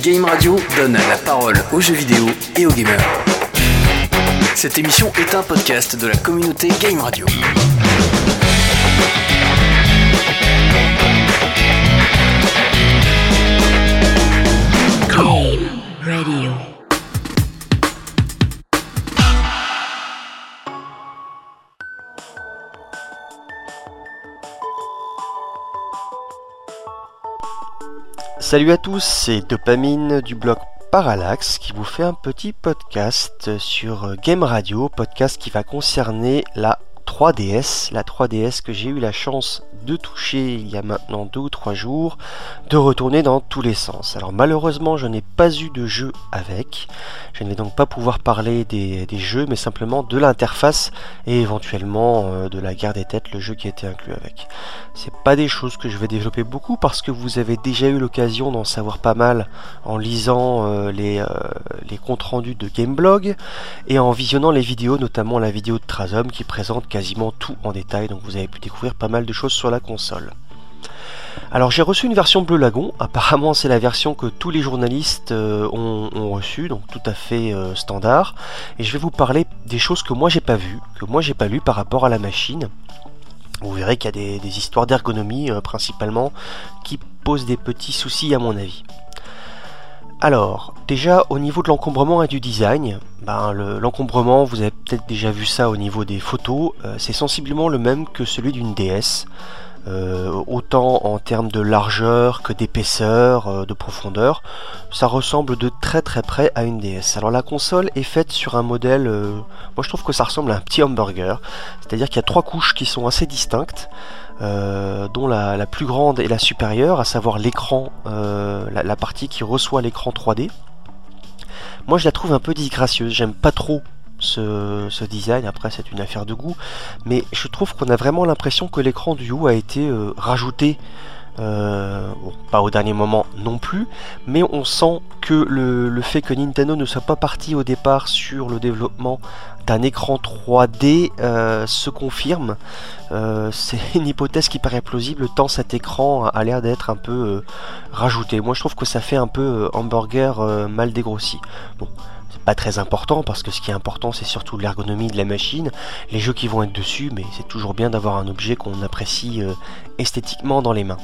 Game Radio donne la parole aux jeux vidéo et aux gamers. Cette émission est un podcast de la communauté Game Radio. Game Radio. Salut à tous, c'est Dopamine du blog Parallax qui vous fait un petit podcast sur Game Radio, podcast qui va concerner la 3DS que j'ai eu la chance de toucher il y a maintenant 2 ou 3 jours, de retourner dans tous les sens. Alors malheureusement je n'ai pas eu de jeu avec, je ne vais donc pas pouvoir parler des jeux mais simplement de l'interface et éventuellement de la guerre des têtes, le jeu qui a été inclus avec. C'est pas des choses que je vais développer beaucoup parce que vous avez déjà eu l'occasion d'en savoir pas mal en lisant les comptes rendus de Gameblog et en visionnant les vidéos, notamment la vidéo de Trazom qui présente quasiment tout en détail, donc vous avez pu découvrir pas mal de choses sur la console. Alors j'ai reçu une version Bleu Lagon, apparemment c'est la version que tous les journalistes ont reçue, donc tout à fait standard, et je vais vous parler des choses que moi j'ai pas vues, que moi j'ai pas lues par rapport à la machine. Vous verrez qu'il y a des histoires d'ergonomie principalement qui posent des petits soucis à mon avis. Alors, déjà au niveau de l'encombrement et du design, l'encombrement, vous avez peut-être déjà vu ça au niveau des photos, c'est sensiblement le même que celui d'une DS, autant en termes de largeur que d'épaisseur, de profondeur, ça ressemble de très très près à une DS. Alors la console est faite sur un modèle, moi je trouve que ça ressemble à un petit hamburger, c'est-à-dire qu'il y a 3 couches qui sont assez distinctes, dont la plus grande est la supérieure, à savoir l'écran, la partie qui reçoit l'écran 3D. Moi je la trouve un peu disgracieuse, j'aime pas trop ce design, après c'est une affaire de goût, mais je trouve qu'on a vraiment l'impression que l'écran du haut a été rajouté, pas au dernier moment non plus, mais on sent que le fait que Nintendo ne soit pas parti au départ sur le développement d'un écran 3D se confirme. C'est une hypothèse qui paraît plausible tant cet écran a l'air d'être un peu rajouté. Moi je trouve que ça fait un peu hamburger mal dégrossi. Bon, c'est pas très important parce que ce qui est important c'est surtout l'ergonomie de la machine, les jeux qui vont être dessus, mais c'est toujours bien d'avoir un objet qu'on apprécie esthétiquement dans les mains.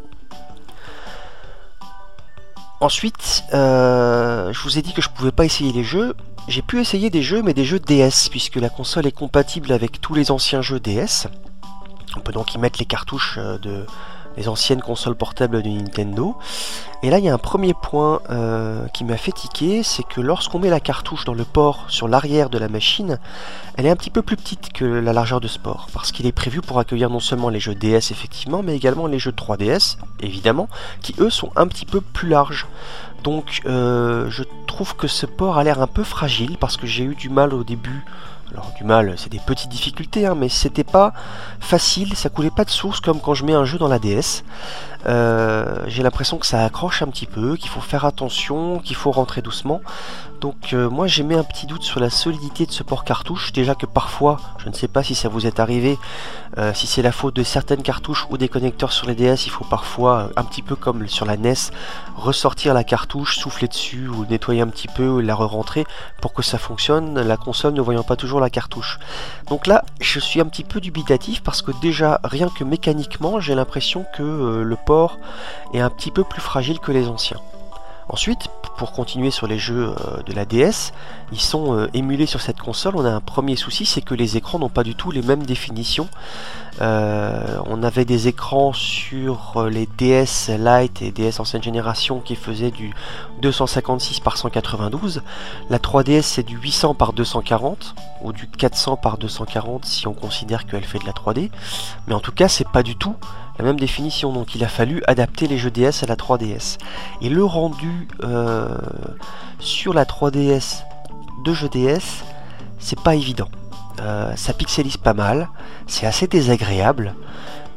Ensuite, je vous ai dit que je pouvais pas essayer les jeux. J'ai pu essayer des jeux, mais des jeux DS, puisque la console est compatible avec tous les anciens jeux DS. On peut donc y mettre les cartouches des anciennes consoles portables de Nintendo. Et là, il y a un premier point qui m'a fait tiquer, c'est que lorsqu'on met la cartouche dans le port sur l'arrière de la machine, elle est un petit peu plus petite que la largeur de ce port, parce qu'il est prévu pour accueillir non seulement les jeux DS effectivement, mais également les jeux 3DS, évidemment, qui eux sont un petit peu plus larges. Donc je trouve que ce port a l'air un peu fragile, parce que j'ai eu du mal au début. Alors du mal, c'est des petites difficultés, mais c'était pas facile, ça coulait pas de source comme quand je mets un jeu dans la DS. J'ai l'impression que ça accroche un petit peu, qu'il faut faire attention, qu'il faut rentrer doucement. Donc moi j'ai mis un petit doute sur la solidité de ce port cartouche. Déjà que parfois, je ne sais pas si ça vous est arrivé, si c'est la faute de certaines cartouches ou des connecteurs sur les DS, il faut parfois, un petit peu comme sur la NES, ressortir la cartouche, souffler dessus ou nettoyer un petit peu et la re-rentrer pour que ça fonctionne, la console ne voyant pas toujours la cartouche. Donc là je suis un petit peu dubitatif parce que déjà rien que mécaniquement j'ai l'impression que le port est un petit peu plus fragile que les anciens. Ensuite, pour continuer sur les jeux de la DS, ils sont émulés sur cette console. On a un premier souci, c'est que les écrans n'ont pas du tout les mêmes définitions. On avait des écrans sur les DS Lite et DS ancienne génération qui faisaient du 256 par 192. La 3DS c'est du 800 par 240 ou du 400 par 240 si on considère qu'elle fait de la 3D. Mais en tout cas, c'est pas du tout la même définition, donc il a fallu adapter les jeux DS à la 3DS. Et le rendu sur la 3DS de jeux DS, c'est pas évident. Ça pixelise pas mal, c'est assez désagréable,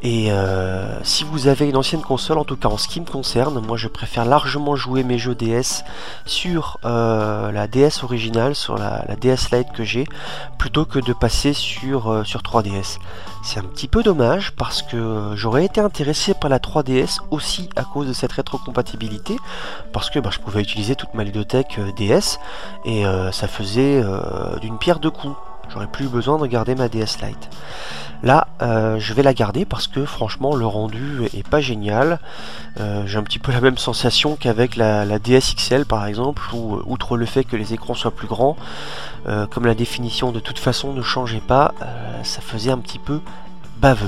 Et si vous avez une ancienne console, en tout cas en ce qui me concerne, moi je préfère largement jouer mes jeux DS sur la DS originale, sur la DS Lite que j'ai, plutôt que de passer sur 3DS. C'est un petit peu dommage parce que j'aurais été intéressé par la 3DS aussi à cause de cette rétrocompatibilité, parce que je pouvais utiliser toute ma ludothèque DS et ça faisait d'une pierre deux coups. J'aurais plus besoin de garder ma DS Lite. Là, je vais la garder parce que franchement, le rendu est pas génial. J'ai un petit peu la même sensation qu'avec la DS XL par exemple, où outre le fait que les écrans soient plus grands, comme la définition de toute façon ne changeait pas, ça faisait un petit peu baveux.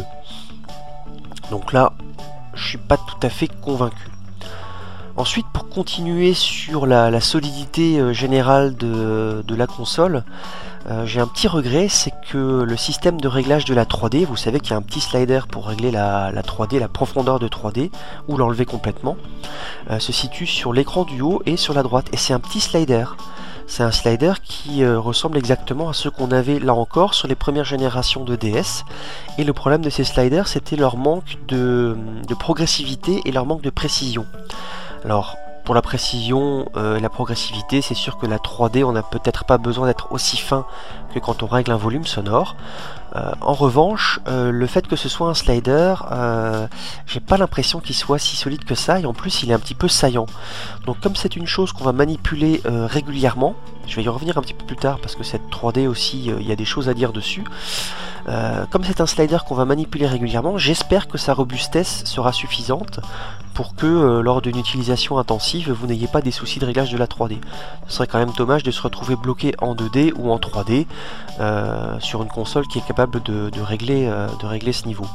Donc là, je suis pas tout à fait convaincu. Ensuite, pour continuer sur la solidité générale de la console, j'ai un petit regret, c'est que le système de réglage de la 3D, vous savez qu'il y a un petit slider pour régler la 3D, la profondeur de 3D, ou l'enlever complètement, se situe sur l'écran du haut et sur la droite. Et c'est un petit slider. C'est un slider qui ressemble exactement à ceux qu'on avait là encore sur les premières générations de DS. Et le problème de ces sliders, c'était leur manque de progressivité et leur manque de précision. Alors, pour la précision et la progressivité, c'est sûr que la 3D, on n'a peut-être pas besoin d'être aussi fin que quand on règle un volume sonore. En revanche, le fait que ce soit un slider, j'ai pas l'impression qu'il soit si solide que ça, et en plus il est un petit peu saillant. Donc comme c'est une chose qu'on va manipuler régulièrement, je vais y revenir un petit peu plus tard parce que cette 3D aussi, il y a des choses à dire dessus. Comme c'est un slider qu'on va manipuler régulièrement, j'espère que sa robustesse sera suffisante pour que lors d'une utilisation intensive, vous n'ayez pas des soucis de réglage de la 3D. Ce serait quand même dommage de se retrouver bloqué en 2D ou en 3D sur une console qui est capable de régler ce niveau.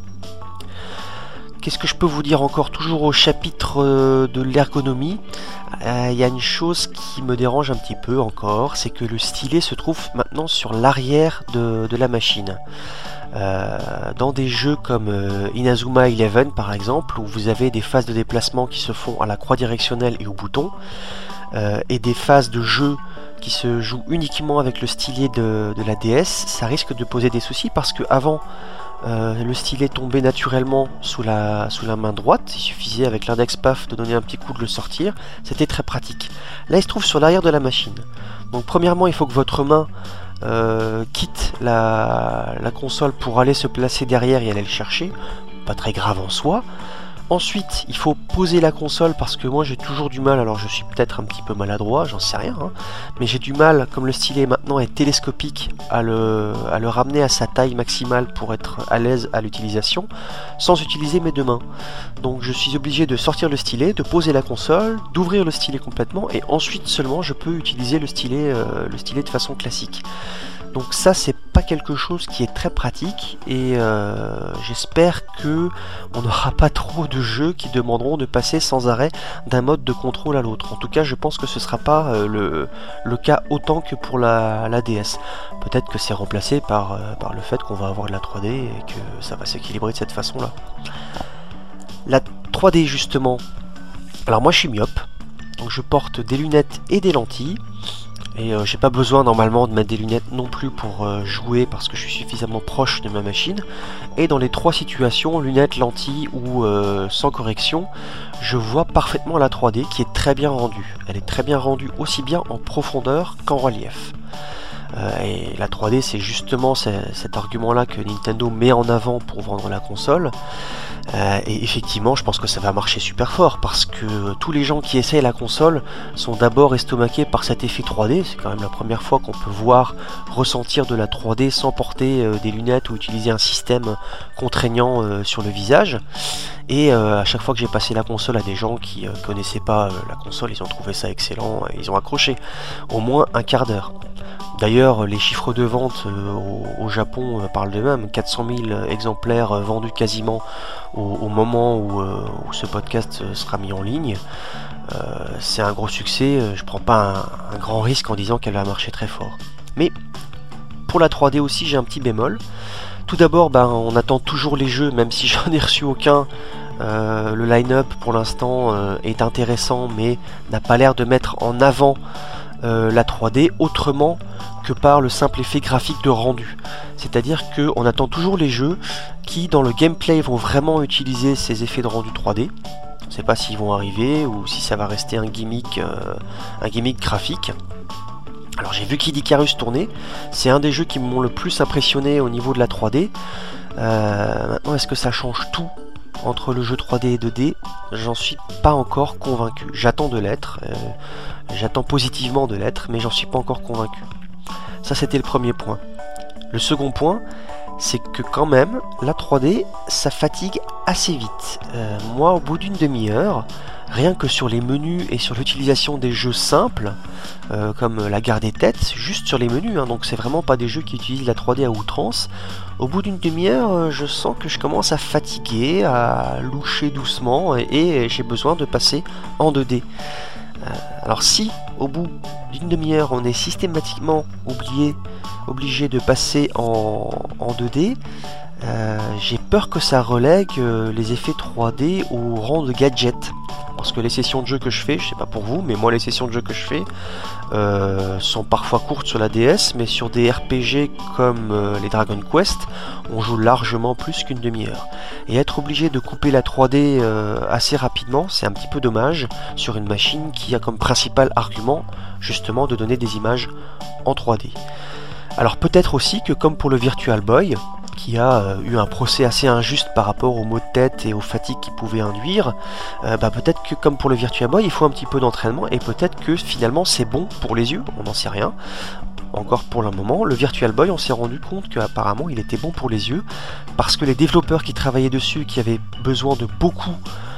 Qu'est-ce que je peux vous dire encore? Toujours au chapitre de l'ergonomie, il y a une chose qui me dérange un petit peu encore, c'est que le stylet se trouve maintenant sur l'arrière de la machine. Dans des jeux comme Inazuma Eleven par exemple, où vous avez des phases de déplacement qui se font à la croix directionnelle et au bouton, et des phases de jeu qui se jouent uniquement avec le stylet de la DS, ça risque de poser des soucis parce que avant le stylet tombait naturellement sous la main droite, il suffisait avec l'index PAF de donner un petit coup de le sortir, c'était très pratique. Là il se trouve sur l'arrière de la machine, donc premièrement il faut que votre main quitte la console pour aller se placer derrière et aller le chercher, pas très grave en soi. Ensuite, il faut poser la console parce que moi j'ai toujours du mal, alors je suis peut-être un petit peu maladroit, j'en sais rien, mais j'ai du mal, comme le stylet maintenant est télescopique, à le ramener à sa taille maximale pour être à l'aise à l'utilisation, sans utiliser mes deux mains. Donc je suis obligé de sortir le stylet, de poser la console, d'ouvrir le stylet complètement, et ensuite seulement je peux utiliser le stylet de façon classique. Donc ça c'est pas quelque chose qui est très pratique et j'espère que on n'aura pas trop de jeux qui demanderont de passer sans arrêt d'un mode de contrôle à l'autre. En tout cas je pense que ce sera pas le cas autant que pour la DS. Peut-être que c'est remplacé par le fait qu'on va avoir de la 3D et que ça va s'équilibrer de cette façon là. La 3D justement, alors moi je suis myope, donc je porte des lunettes et des lentilles. Et j'ai pas besoin normalement de mettre des lunettes non plus pour jouer parce que je suis suffisamment proche de ma machine. Et dans les trois situations, lunettes, lentilles ou sans correction, je vois parfaitement la 3D qui est très bien rendue. Elle est très bien rendue aussi bien en profondeur qu'en relief. Et la 3D c'est justement cet argument là que Nintendo met en avant pour vendre la console. Et effectivement je pense que ça va marcher super fort parce que tous les gens qui essayent la console sont d'abord estomaqués par cet effet 3D. C'est quand même la première fois qu'on peut voir, ressentir de la 3D sans porter des lunettes ou utiliser un système contraignant sur le visage. Et à chaque fois que j'ai passé la console à des gens qui connaissaient pas la console, ils ont trouvé ça excellent et ils ont accroché au moins un quart d'heure. D'ailleurs, les chiffres de vente au Japon parlent d'eux-mêmes. 400 000 exemplaires vendus quasiment au moment où ce podcast sera mis en ligne. C'est un gros succès. Je prends pas un grand risque en disant qu'elle va marcher très fort. Mais pour la 3D aussi, j'ai un petit bémol. Tout d'abord, on attend toujours les jeux, même si j'en ai reçu aucun. Le line-up pour l'instant est intéressant, mais n'a pas l'air de mettre en avant la 3D autrement que par le simple effet graphique de rendu. C'est-à-dire qu'on attend toujours les jeux qui, dans le gameplay, vont vraiment utiliser ces effets de rendu 3D. On ne sait pas s'ils vont arriver ou si ça va rester un gimmick graphique. Alors j'ai vu Kid Icarus tourner, c'est un des jeux qui m'ont le plus impressionné au niveau de la 3D. Maintenant, est-ce que ça change tout entre le jeu 3D et 2D? J'en suis pas encore convaincu. J'attends de l'être, j'attends positivement de l'être, mais j'en suis pas encore convaincu. Ça, c'était le premier point. Le second point, c'est que quand même, la 3D, ça fatigue assez vite. Moi, au bout d'une demi-heure, rien que sur les menus et sur l'utilisation des jeux simples, comme la gare des têtes, juste sur les menus, hein, donc c'est vraiment pas des jeux qui utilisent la 3D à outrance. Au bout d'une demi-heure, je sens que je commence à fatiguer, à loucher doucement, et j'ai besoin de passer en 2D. Alors si, au bout d'une demi-heure, on est systématiquement obligé de passer en 2D, j'ai peur que ça relègue les effets 3D au rang de gadget. Parce que les sessions de jeu que je fais, je sais pas pour vous, mais moi les sessions de jeu que je fais sont parfois courtes sur la DS, mais sur des RPG comme les Dragon Quest, on joue largement plus qu'une demi-heure. Et être obligé de couper la 3D assez rapidement, c'est un petit peu dommage sur une machine qui a comme principal argument justement de donner des images en 3D. Alors peut-être aussi que comme pour le Virtual Boy, qui a eu un procès assez injuste par rapport aux maux de tête et aux fatigues qu'il pouvait induire, peut-être que comme pour le Virtua Boy, il faut un petit peu d'entraînement et peut-être que finalement c'est bon pour les yeux, on n'en sait rien. Encore pour le moment, le Virtual Boy, on s'est rendu compte qu'apparemment il était bon pour les yeux parce que les développeurs qui travaillaient dessus, qui avaient besoin de beaucoup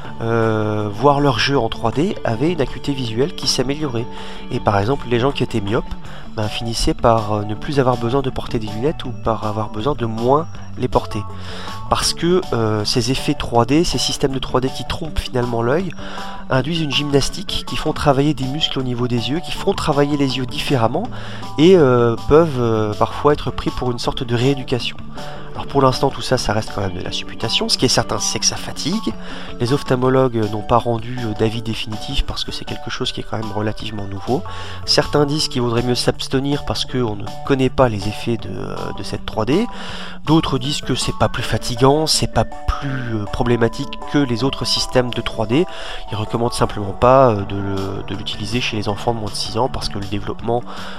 voir leur jeu en 3D, avaient une acuité visuelle qui s'améliorait. Et par exemple, les gens qui étaient myopes finissaient par ne plus avoir besoin de porter des lunettes ou par avoir besoin de moins les porter. Parce que ces effets 3D, ces systèmes de 3D qui trompent finalement l'œil, induisent une gymnastique qui font travailler des muscles au niveau des yeux, qui font travailler les yeux différemment et peuvent parfois être pris pour une sorte de rééducation. Alors pour l'instant tout ça, ça reste quand même de la supputation. Ce qui est certain, c'est que ça fatigue. Les ophtalmologues n'ont pas rendu d'avis définitif parce que c'est quelque chose qui est quand même relativement nouveau. Certains disent qu'il vaudrait mieux s'abstenir parce qu'on ne connaît pas les effets de cette 3D. D'autres disent que c'est pas plus fatigant, c'est pas plus problématique que les autres systèmes de 3D. Ils recommandent simplement pas de l'utiliser chez les enfants de moins de 6 ans parce que le développement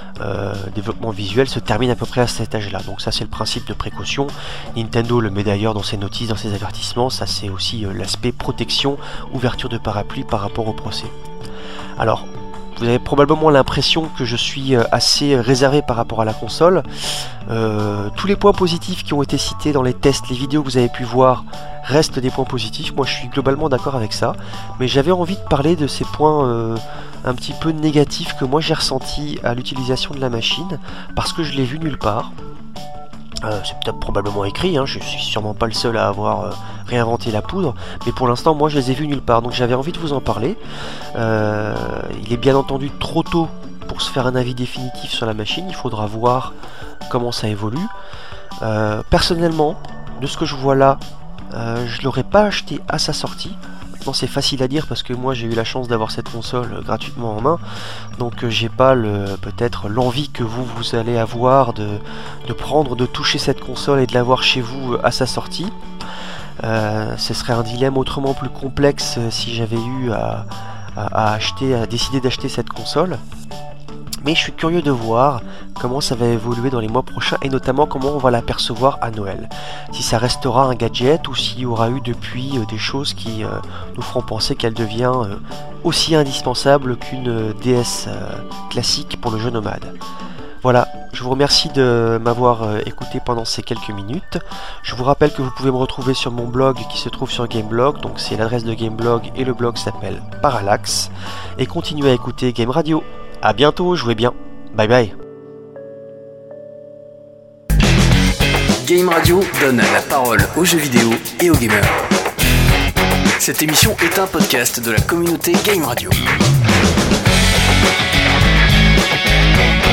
visuel se termine à peu près à cet âge-là. Donc ça c'est le principe de précaution. Nintendo le met d'ailleurs dans ses notices, dans ses avertissements. Ça c'est aussi l'aspect protection, ouverture de parapluie par rapport au procès. Alors, vous avez probablement l'impression que je suis assez réservé par rapport à la console. Tous les points positifs qui ont été cités dans les tests, les vidéos que vous avez pu voir, restent des points positifs. Moi je suis globalement d'accord avec ça. Mais j'avais envie de parler de ces points un petit peu négatifs que moi j'ai ressentis à l'utilisation de la machine. Parce que je l'ai vu nulle part. C'est peut-être probablement écrit, hein, je suis sûrement pas le seul à avoir réinventé la poudre, mais pour l'instant moi je les ai vus nulle part, donc j'avais envie de vous en parler. Il est bien entendu trop tôt pour se faire un avis définitif sur la machine, il faudra voir comment ça évolue. Personnellement, de ce que je vois là, je l'aurais pas acheté à sa sortie. Maintenant c'est facile à dire parce que moi j'ai eu la chance d'avoir cette console gratuitement en main, donc j'ai pas peut-être l'envie que vous allez avoir de prendre, de toucher cette console et de l'avoir chez vous à sa sortie. Ce serait un dilemme autrement plus complexe si j'avais eu à décider d'acheter cette console. Mais je suis curieux de voir comment ça va évoluer dans les mois prochains et notamment comment on va l'apercevoir à Noël. Si ça restera un gadget ou s'il y aura eu depuis des choses qui nous feront penser qu'elle devient aussi indispensable qu'une DS classique pour le jeu nomade. Voilà, je vous remercie de m'avoir écouté pendant ces quelques minutes. Je vous rappelle que vous pouvez me retrouver sur mon blog qui se trouve sur Gameblog, donc c'est l'adresse de Gameblog et le blog s'appelle Parallax. Et continuez à écouter Game Radio. A bientôt, jouez bien. Bye bye. Game Radio donne la parole aux jeux vidéo et aux gamers. Cette émission est un podcast de la communauté Game Radio.